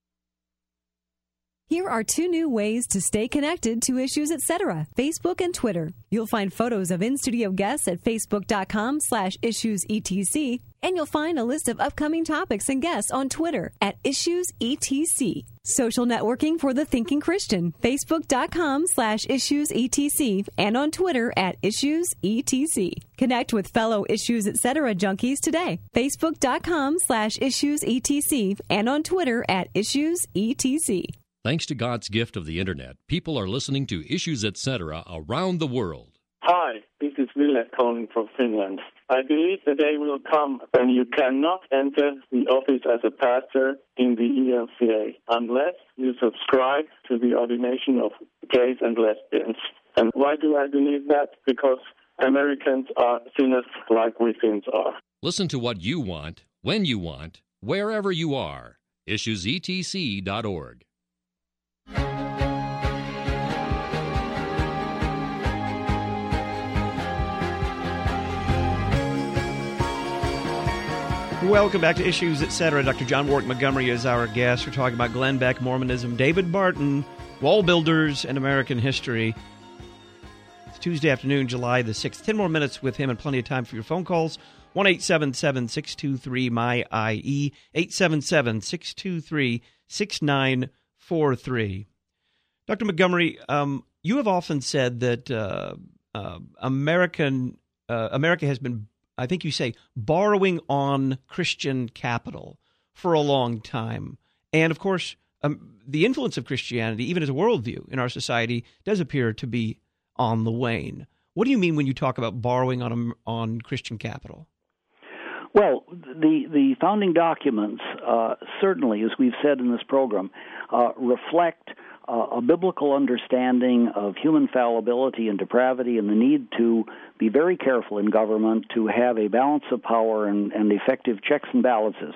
Here are two new ways to stay connected to Issues Etc. Facebook and Twitter. You'll find photos of in-studio guests at facebook.com slash issuesetc, and you'll find a list of upcoming topics and guests on Twitter at issuesetc. Social networking for the thinking Christian, facebook.com slash issuesetc, and on Twitter at issuesetc. Connect with fellow Issues Etc. junkies today, facebook.com slash issuesetc, and on Twitter at issuesetc. Thanks to God's gift of the Internet, people are listening to Issues Etc. around the world. Hi, this is Ville calling from Finland. I believe the day will come when you cannot enter the office as a pastor in the E L C A unless you subscribe to the ordination of gays and lesbians. And why do I believe that? Because Americans are sinners like we Finns are. Listen to what you want, when you want, wherever you are. issues e t c dot org. Welcome back to Issues Etc. Doctor John Warwick Montgomery is our guest. We're talking about Glenn Beck, Mormonism, David Barton, Wall Builders, and American history. It's Tuesday afternoon, July the sixth. Ten more minutes with him and plenty of time for your phone calls. one eight seven seven, six two three, M Y I E, eight seven seven, six two three, six nine four three. Doctor Montgomery, um, you have often said that uh, uh, American uh, America has been, I think you say, borrowing on Christian capital for a long time. And, of course, um, the influence of Christianity, even as a worldview in our society, does appear to be on the wane. What do you mean when you talk about borrowing on on Christian capital? Well, the, the founding documents, uh, certainly, as we've said in this program, uh, reflect Uh, a biblical understanding of human fallibility and depravity and the need to be very careful in government to have a balance of power and, and effective checks and balances.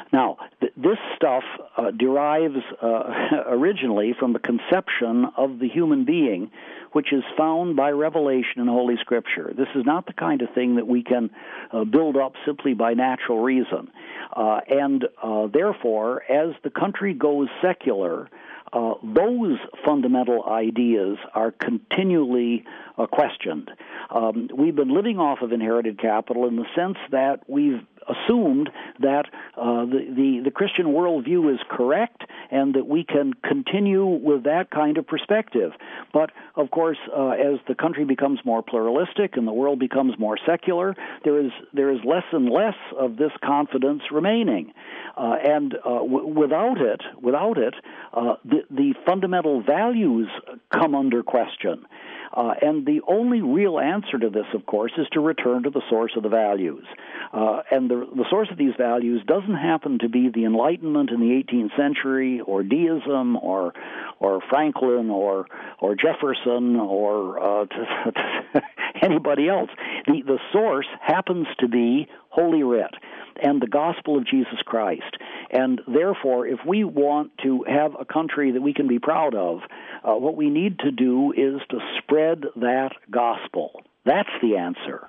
Now, th- this stuff uh, derives uh, originally from the conception of the human being, which is found by revelation in Holy Scripture. This is not the kind of thing that we can uh, build up simply by natural reason. Uh, and uh, therefore, as the country goes secular, uh, those fundamental ideas are continually uh, questioned. Um, we've been living off of inherited capital in the sense that we've assumed that uh, the, the, the Christian worldview is correct and that we can continue with that kind of perspective. But, of course, uh, as the country becomes more pluralistic and the world becomes more secular, there is there is less and less of this confidence remaining. Uh, and uh, w- without it, without it, uh, the, the fundamental values come under question. Uh, and the only real answer to this, of course, is to return to the source of the values. Uh, and the, the source of these values doesn't happen to be the Enlightenment in the eighteenth century, or deism, or or Franklin, or or Jefferson, or uh, anybody else. The the source happens to be Holy Writ and the gospel of Jesus Christ. And therefore, if we want to have a country that we can be proud of, uh, what we need to do is to spread that gospel. That's the answer.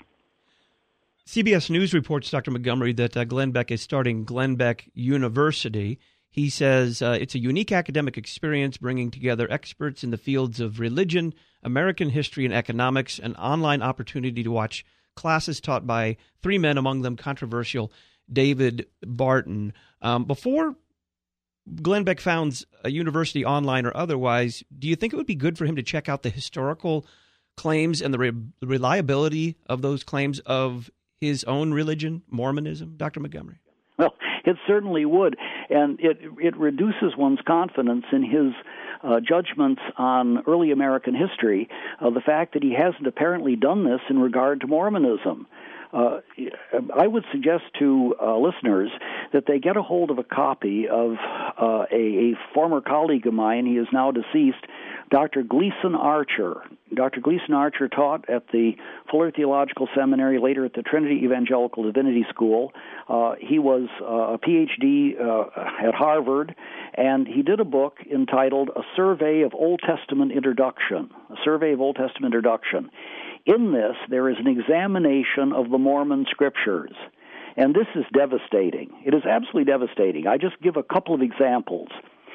C B S News reports, Doctor Montgomery, that uh, Glenn Beck is starting Glenn Beck University. He says uh, it's a unique academic experience bringing together experts in the fields of religion, American history, and economics, an online opportunity to watch classes taught by three men, among them controversial David Barton. Um, before Glenn Beck founds a university online or otherwise, do you think it would be good for him to check out the historical claims and the, re- the reliability of those claims of his own religion, Mormonism, Doctor Montgomery? Well, it certainly would, and it it reduces one's confidence in his uh, judgments on early American history, uh, the fact that he hasn't apparently done this in regard to Mormonism. Uh, I would suggest to uh, listeners that they get a hold of a copy of uh, a, a former colleague of mine. He is now deceased, Doctor Gleason Archer. Doctor Gleason Archer taught at the Fuller Theological Seminary, later at the Trinity Evangelical Divinity School. Uh, he was uh, a P H D uh, at Harvard, and he did a book entitled A Survey of Old Testament Introduction, A Survey of Old Testament Introduction. In this, there is an examination of the Mormon scriptures, and this is devastating. It is absolutely devastating. I just give a couple of examples.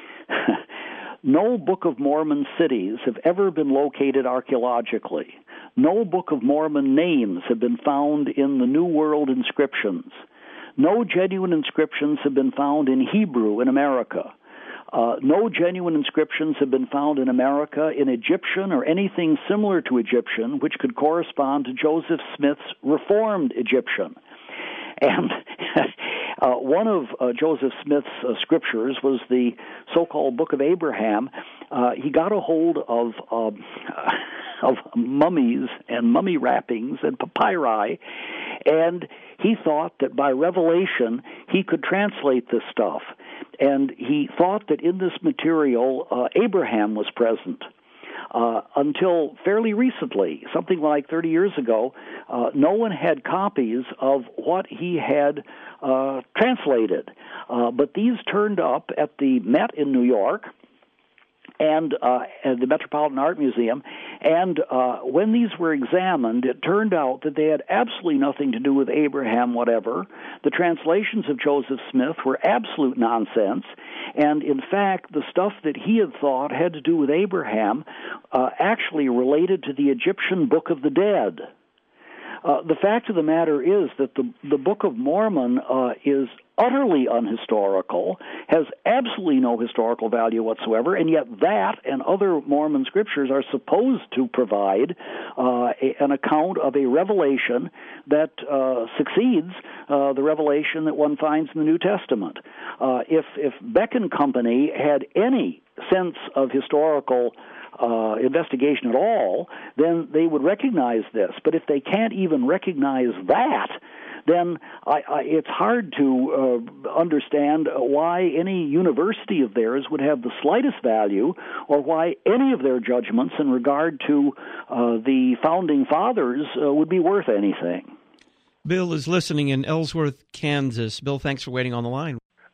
No Book of Mormon cities have ever been located archaeologically. No Book of Mormon names have been found in the New World inscriptions. No genuine inscriptions have been found in Hebrew in America. Uh, no genuine inscriptions have been found in America in Egyptian or anything similar to Egyptian, which could correspond to Joseph Smith's Reformed Egyptian. And uh, one of uh, Joseph Smith's uh, scriptures was the so-called Book of Abraham. Uh, he got a hold of uh, of mummies and mummy wrappings and papyri, and he thought that by revelation he could translate this stuff. And he thought that in this material uh, Abraham was present. Uh, until fairly recently, something like thirty years ago, uh, no one had copies of what he had uh, translated. Uh, but these turned up at the Met in New York and uh, at the Metropolitan Art Museum, and uh, when these were examined, it turned out that they had absolutely nothing to do with Abraham whatever. The translations of Joseph Smith were absolute nonsense, and in fact, the stuff that he had thought had to do with Abraham uh, actually related to the Egyptian Book of the Dead. Uh, the fact of the matter is that the the Book of Mormon uh, is utterly unhistorical, has absolutely no historical value whatsoever, and yet that and other Mormon scriptures are supposed to provide uh, a, an account of a revelation that uh, succeeds uh, the revelation that one finds in the New Testament. Uh, if, if Beck and Company had any sense of historical Uh, investigation at all, then they would recognize this. But if they can't even recognize that, then I, I, it's hard to uh, understand why any university of theirs would have the slightest value, or why any of their judgments in regard to uh, the founding fathers uh, would be worth anything. Bill is listening in Ellsworth, Kansas. Bill, thanks for waiting on the line.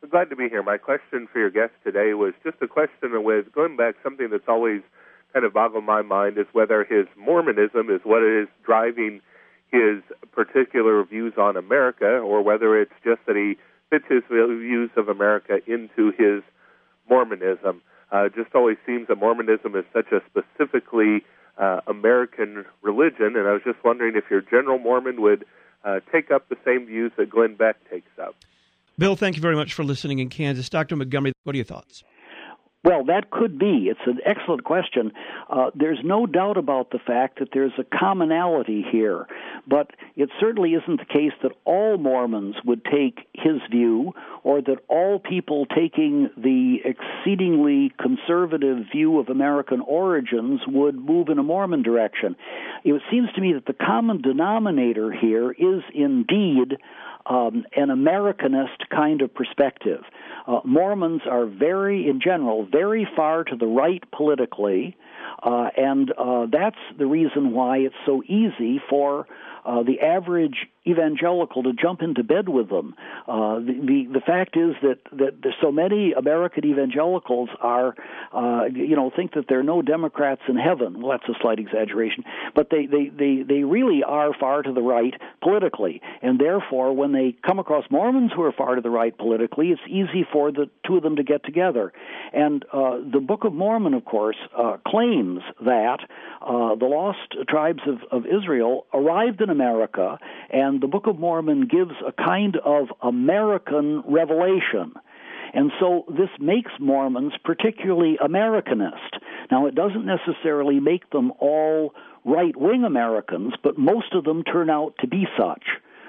glad to be here. My question for your guest today was just a question with going back, something that's always kind of boggled my mind is whether his Mormonism is what is driving his particular views on America, or whether it's just that he fits his views of America into his Mormonism. Uh, it just always seems that Mormonism is such a specifically uh, American religion, and I was just wondering if your general Mormon would uh, take up the same views that Glenn Beck takes up. Bill, thank you very much for listening in Kansas. Doctor Montgomery, what are your thoughts? Well, that could be. It's an excellent question. Uh, there's no doubt about the fact that there's a commonality here, but it certainly isn't the case that all Mormons would take his view, or that all people taking the exceedingly conservative view of American origins would move in a Mormon direction. It seems to me that the common denominator here is indeed Um, an Americanist kind of perspective. Uh, Mormons are very, in general, very far to the right politically, uh, and uh, that's the reason why it's so easy for uh, the average evangelical to jump into bed with them. Uh, the, the the fact is that that there's so many American evangelicals are, uh, you know, think that there are no Democrats in heaven. Well, that's a slight exaggeration, but they they they they really are far to the right politically, and therefore, when they come across Mormons who are far to the right politically, it's easy for the two of them to get together. And uh, the Book of Mormon, of course, uh, claims that uh, the lost tribes of, of Israel arrived in America, and the Book of Mormon gives a kind of American revelation. And so this makes Mormons particularly Americanist. Now, it doesn't necessarily make them all right-wing Americans, but most of them turn out to be such.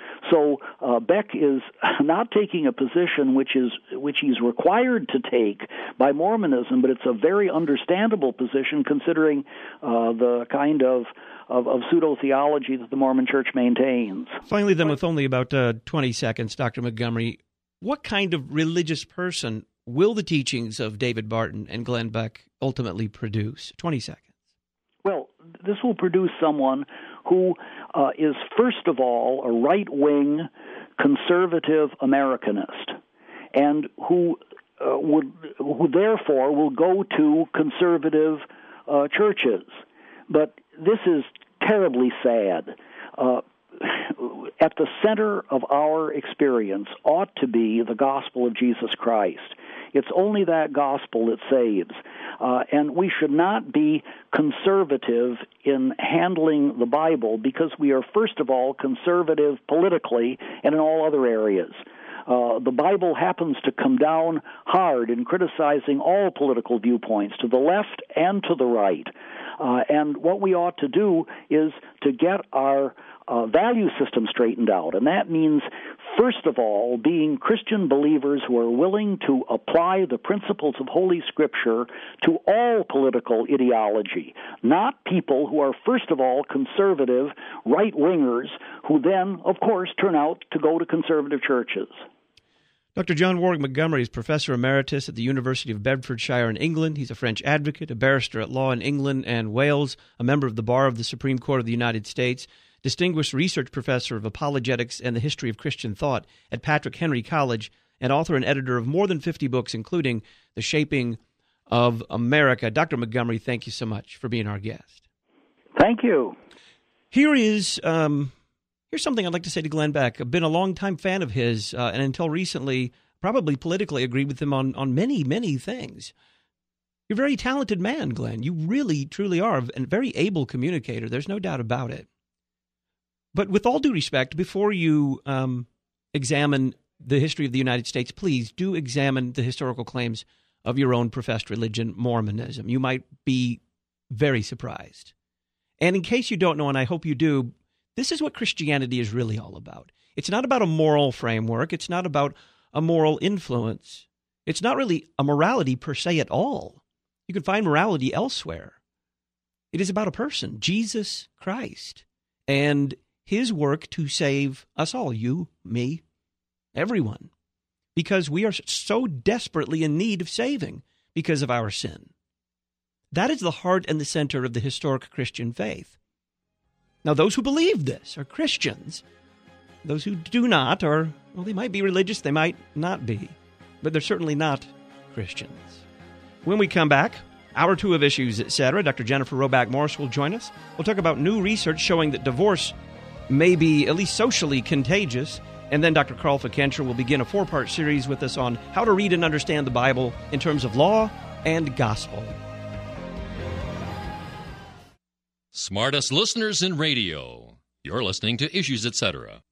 So uh, Beck is not taking a position which is which he's required to take by Mormonism, but it's a very understandable position considering uh, the kind of, of, of pseudo-theology that the Mormon Church maintains. Finally, then, with only about uh, twenty seconds, Doctor Montgomery, what kind of religious person will the teachings of David Barton and Glenn Beck ultimately produce? twenty seconds. Well, this will produce someone who uh, is, first of all, a right-wing, conservative Americanist, and who uh, would, who therefore will go to conservative uh, churches. But this is terribly sad. Uh, at the center of our experience ought to be the gospel of Jesus Christ. It's only that gospel that saves. Uh, and we should not be conservative in handling the Bible because we are, first of all, conservative politically and in all other areas. Uh, the Bible happens to come down hard in criticizing all political viewpoints, to the left and to the right. Uh, and what we ought to do is to get our uh, value system straightened out. And that means, first of all, being Christian believers who are willing to apply the principles of Holy Scripture to all political ideology, not people who are, first of all, conservative right-wingers who then, of course, turn out to go to conservative churches. Doctor John Warwick Montgomery is Professor Emeritus at the University of Bedfordshire in England. He's a French advocate, a barrister at law in England and Wales, a member of the Bar of the Supreme Court of the United States, Distinguished Research Professor of Apologetics and the History of Christian Thought at Patrick Henry College, and author and editor of more than fifty books, including The Shaping of America. Doctor Montgomery, thank you so much for being our guest. Thank you. Here is... Um, Here's something I'd like to say to Glenn Beck. I've been a longtime fan of his, uh, and until recently, probably politically agreed with him on, on many, many things. You're a very talented man, Glenn. You really, truly are, and a very able communicator. There's no doubt about it. But with all due respect, before you um, examine the history of the United States, please do examine the historical claims of your own professed religion, Mormonism. You might be very surprised. And in case you don't know, and I hope you do, this is what Christianity is really all about. It's not about a moral framework. It's not about a moral influence. It's not really a morality per se at all. You can find morality elsewhere. It is about a person, Jesus Christ, and his work to save us all, you, me, everyone, because we are so desperately in need of saving because of our sin. That is the heart and the center of the historic Christian faith. Now, those who believe this are Christians. Those who do not are, well, they might be religious, they might not be. but they're certainly not Christians. When we come back, hour two of Issues, et cetera, Doctor Jennifer Roback Morse will join us. We'll talk about new research showing that divorce may be at least socially contagious. And then Doctor Carl Fickenscher will begin a four-part series with us on how to read and understand the Bible in terms of law and gospel. Smartest listeners in radio. You're listening to Issues, et cetera.